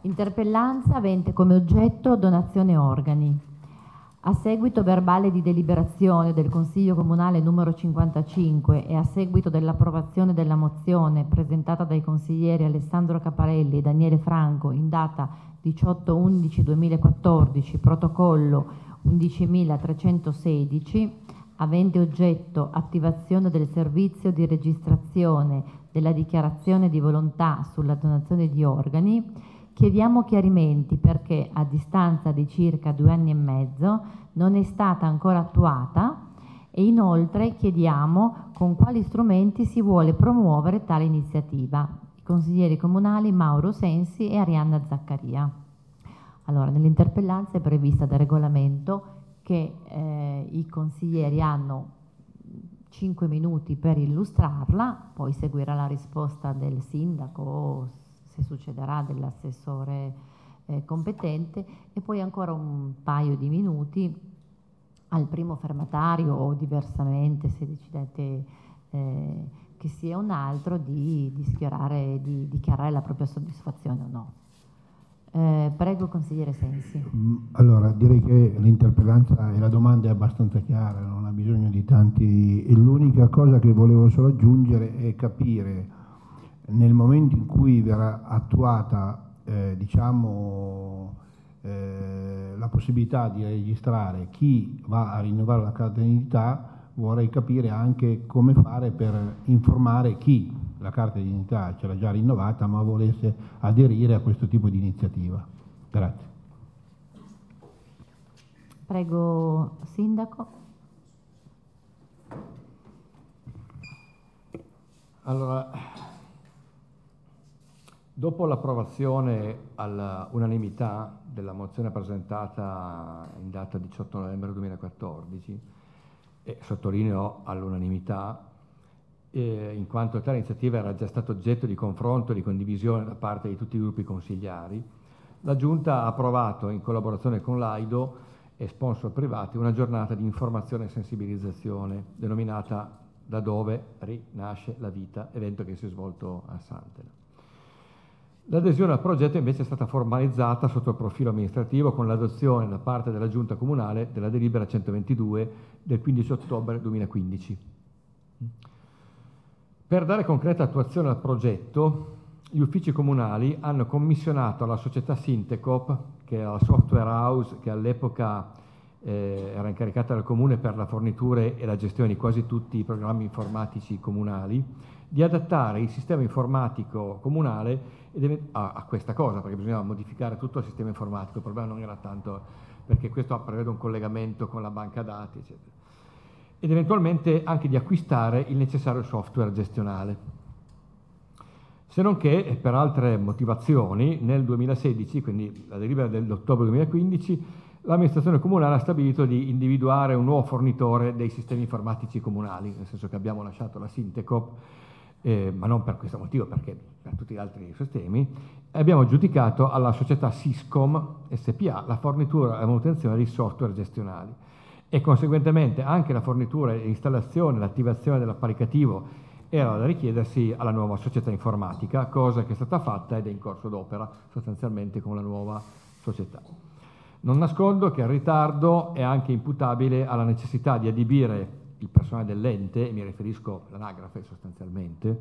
Interpellanza avente come oggetto donazione organi. A seguito verbale di deliberazione del Consiglio Comunale numero 55 e a seguito dell'approvazione della mozione presentata dai consiglieri Alessandro Caparelli e Daniele Franco in data 18/11/2014, protocollo 11.316, avente oggetto attivazione del servizio di registrazione della dichiarazione di volontà sulla donazione di organi, chiediamo chiarimenti perché a distanza di circa 2 anni e mezzo non è stata ancora attuata e inoltre chiediamo con quali strumenti si vuole promuovere tale iniziativa. I consiglieri comunali Mauro Sensi e Arianna Zaccaria. Allora, nell'interpellanza è prevista dal regolamento che i consiglieri hanno 5 minuti per illustrarla, poi seguirà la risposta del sindaco o, se succederà, dell'assessore competente, e poi ancora un paio di minuti al primo firmatario o diversamente, se decidete che sia un altro, di dichiarare la propria soddisfazione o no. Prego, consigliere Sensi. Allora, direi che l'interpellanza e la domanda è abbastanza chiara, non ha bisogno di tanti. L'unica cosa che volevo solo aggiungere è capire, nel momento in cui verrà attuata la possibilità di registrare chi va a rinnovare la carta d'identità, vorrei capire anche come fare per informare chi la carta d'identità ce l'ha già rinnovata ma volesse aderire a questo tipo di iniziativa. Grazie. Prego, Sindaco. Allora, dopo l'approvazione all'unanimità della mozione presentata in data 18 novembre 2014, e sottolineo all'unanimità, in quanto tale iniziativa era già stata oggetto di confronto e di condivisione da parte di tutti i gruppi consigliari, la Giunta ha approvato, in collaborazione con l'AIDO e sponsor privati, una giornata di informazione e sensibilizzazione denominata Da dove rinasce la vita, evento che si è svolto a Santena. L'adesione al progetto invece è stata formalizzata sotto il profilo amministrativo con l'adozione da parte della Giunta Comunale della delibera 122 del 15 ottobre 2015. Per dare concreta attuazione al progetto, gli uffici comunali hanno commissionato alla società Sintecop, che è la software house che all'epoca era incaricata dal Comune per la fornitura e la gestione di quasi tutti i programmi informatici comunali, di adattare il sistema informatico comunale a questa cosa, perché bisognava modificare tutto il sistema informatico. Il problema non era tanto perché questo prevede un collegamento con la banca dati, eccetera, ed eventualmente anche di acquistare il necessario software gestionale. Se non che, per altre motivazioni, nel 2016, quindi la delibera dell'ottobre 2015, l'amministrazione comunale ha stabilito di individuare un nuovo fornitore dei sistemi informatici comunali, nel senso che abbiamo lasciato la Sintecop, ma non per questo motivo, perché per tutti gli altri sistemi, e abbiamo aggiudicato alla società Syscom SPA la fornitura e la manutenzione dei software gestionali e conseguentemente anche la fornitura e l'installazione e l'attivazione dell'apparecchiativo era da richiedersi alla nuova società informatica, cosa che è stata fatta ed è in corso d'opera sostanzialmente con la nuova società. Non nascondo che il ritardo è anche imputabile alla necessità di adibire il personale dell'ente, e mi riferisco all'anagrafe sostanzialmente,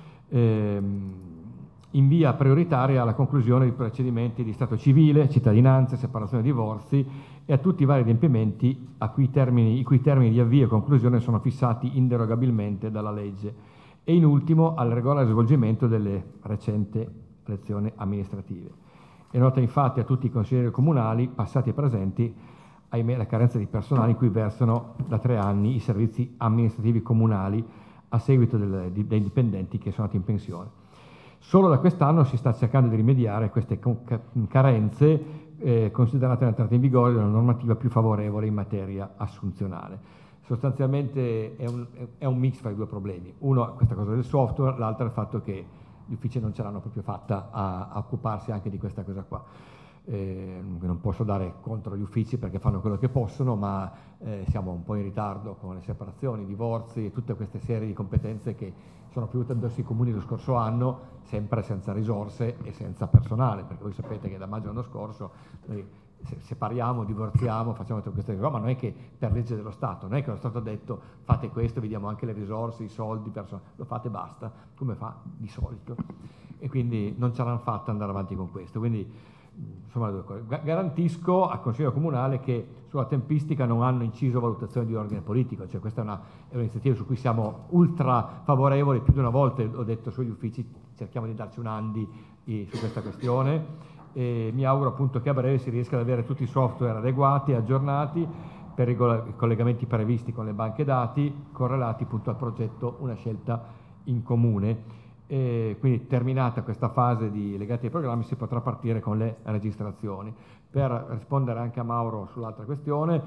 in via prioritaria alla conclusione di procedimenti di stato civile, cittadinanza, separazione e divorzi e a tutti i vari adempimenti i cui termini di avvio e conclusione sono fissati inderogabilmente dalla legge, e in ultimo al regolare svolgimento delle recenti elezioni amministrative. È nota infatti a tutti i consiglieri comunali, passati e presenti, ahimè, la carenza di personale in cui versano da 3 anni i servizi amministrativi comunali a seguito dei dipendenti che sono andati in pensione. Solo da quest'anno si sta cercando di rimediare a queste carenze, considerate l'entrata in vigore di una normativa più favorevole in materia assunzionale. Sostanzialmente è un mix fra i due problemi. Uno è questa cosa del software, l'altro è il fatto che gli uffici non ce l'hanno proprio fatta a occuparsi anche di questa cosa qua. Non posso dare contro gli uffici perché fanno quello che possono, ma siamo un po' in ritardo con le separazioni, i divorzi e tutte queste serie di competenze che sono più addosso i comuni lo scorso anno, sempre senza risorse e senza personale, perché voi sapete che da maggio dell'anno scorso noi separiamo, divorziamo, facciamo tutte queste cose, ma non è che per legge dello Stato, non è che lo Stato ha detto fate questo, vi diamo anche le risorse, i soldi, lo fate e basta, come fa di solito. E quindi non ce l'hanno fatta andare avanti con questo. Quindi insomma, garantisco al Consiglio Comunale che sulla tempistica non hanno inciso valutazioni di ordine politico, cioè questa è un'iniziativa su cui siamo ultra favorevoli. Più di una volta ho detto sugli uffici cerchiamo di darci un andi su questa questione, e mi auguro appunto che a breve si riesca ad avere tutti i software adeguati e aggiornati per i collegamenti previsti con le banche dati correlati appunto al progetto Una Scelta in Comune. E quindi terminata questa fase legata ai programmi si potrà partire con le registrazioni. Per rispondere anche a Mauro sull'altra questione,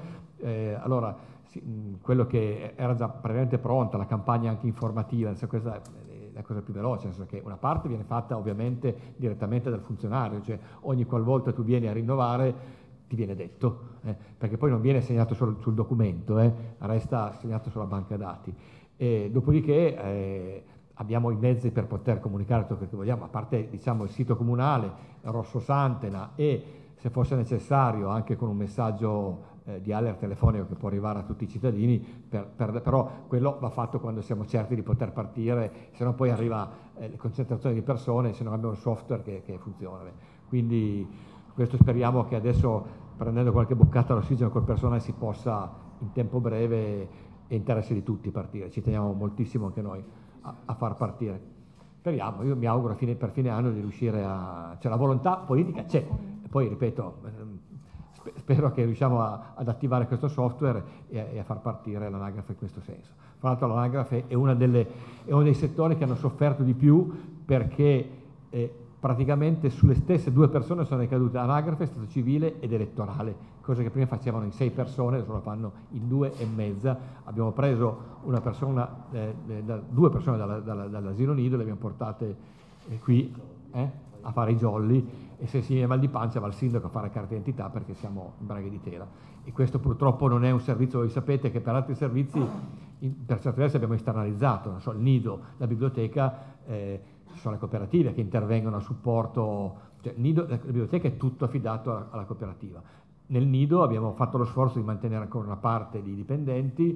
quello che era già previamente pronta, la campagna anche informativa, questa è la cosa più veloce, nel senso che una parte viene fatta ovviamente direttamente dal funzionario, cioè ogni qualvolta tu vieni a rinnovare ti viene detto, perché poi non viene segnato sul documento, resta segnato sulla banca dati. E dopodiché abbiamo i mezzi per poter comunicare tutto quello che vogliamo, a parte diciamo il sito comunale, Rosso Santena, e se fosse necessario anche con un messaggio di alert telefonico che può arrivare a tutti i cittadini, però quello va fatto quando siamo certi di poter partire, se no poi arriva le concentrazioni di persone, se non abbiamo il software che funziona. Quindi questo speriamo che adesso, prendendo qualche boccata all'ossigeno col personale, si possa in tempo breve e interesse di tutti partire. Ci teniamo moltissimo anche noi a far partire. Speriamo, io mi auguro per fine anno di riuscire cioè la volontà politica c'è, e poi ripeto, spero che riusciamo ad attivare questo software e a far partire l'anagrafe in questo senso. Tra l'altro l'anagrafe è uno dei settori che hanno sofferto di più, perché praticamente sulle stesse due persone sono ricadute anagrafe, stato civile ed elettorale, cose che prima facevano in 6 persone, adesso lo fanno in 2,5. Abbiamo preso due persone dall'asilo nido, le abbiamo portate qui a fare i jolly, e se si viene mal di pancia va il sindaco a fare carta d'identità perché siamo in braghe di tela. E questo purtroppo non è un servizio, voi sapete che per altri servizi per certi versi abbiamo esternalizzato, non so, il nido, la biblioteca, ci sono le cooperative che intervengono a supporto, cioè la biblioteca è tutto affidato alla cooperativa. Nel nido abbiamo fatto lo sforzo di mantenere ancora una parte di dipendenti,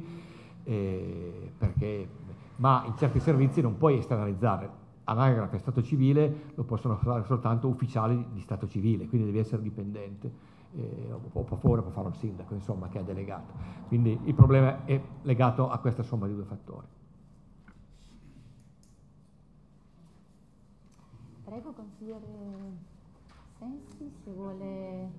ma in certi servizi non puoi esternalizzare. Anagrafe e Stato civile lo possono fare soltanto ufficiali di Stato civile, quindi devi essere dipendente, o può farlo il sindaco, insomma, che è delegato. Quindi il problema è legato a questa somma di due fattori. Prego, consigliere Sensi, se vuole.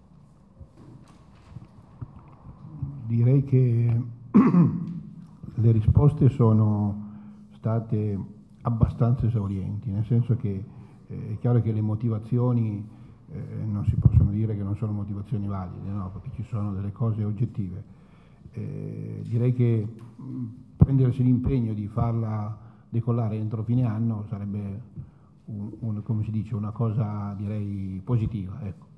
Direi che le risposte sono state abbastanza esaurienti, nel senso che è chiaro che le motivazioni non si possono dire che non sono motivazioni valide, no? Perché ci sono delle cose oggettive. Direi che prendersi l'impegno di farla decollare entro fine anno sarebbe come si dice, una cosa direi positiva, ecco.